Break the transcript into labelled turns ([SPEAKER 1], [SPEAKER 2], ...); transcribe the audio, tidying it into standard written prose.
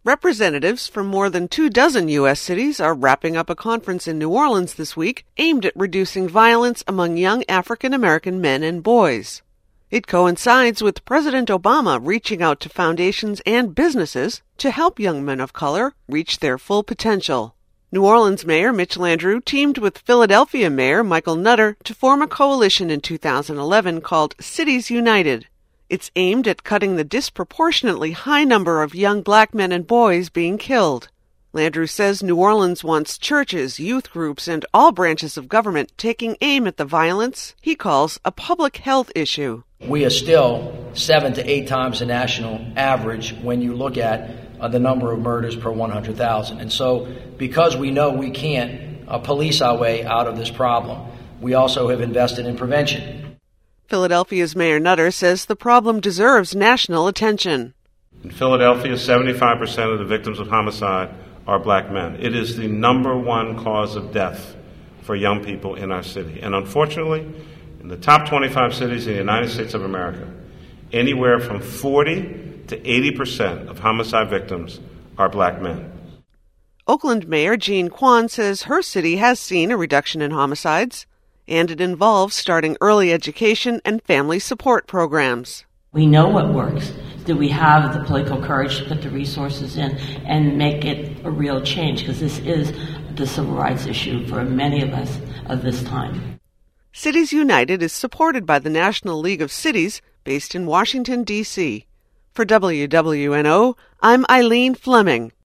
[SPEAKER 1] Representatives from more than 24 U.S. cities are wrapping up a conference in New Orleans this week aimed at reducing violence among young African American men and boys. It coincides with President Obama reaching out to foundations and businesses to help young men of color reach their full potential. New Orleans Mayor Mitch Landrieu teamed with Philadelphia Mayor Michael Nutter to form a coalition in 2011 called Cities United. It's aimed at cutting the disproportionately high number of young black men and boys being killed. Landrieu says New Orleans wants churches, youth groups, and all branches of government taking aim at the violence he calls a public health issue.
[SPEAKER 2] We are still 7 to 8 times the national average when you look at the number of murders per 100,000. And so because we know we can't police our way out of this problem, we also have invested in prevention.
[SPEAKER 1] Philadelphia's Mayor Nutter says the problem deserves national attention.
[SPEAKER 3] In Philadelphia, 75% of the victims of homicide are black men. It is the number one cause of death for young people in our city. And unfortunately, in the top 25 cities in the United States of America, anywhere from 40 to 80% of homicide victims are black men.
[SPEAKER 1] Oakland Mayor Jean Quan says her city has seen a reduction in homicides, and it involves starting early education and family support programs.
[SPEAKER 4] We know what works. Do we have the political courage to put the resources in and make it a real change? Because this is the civil rights issue for many of us of this time.
[SPEAKER 1] Cities United is supported by the National League of Cities based in Washington, D.C. For WWNO, I'm Eileen Fleming.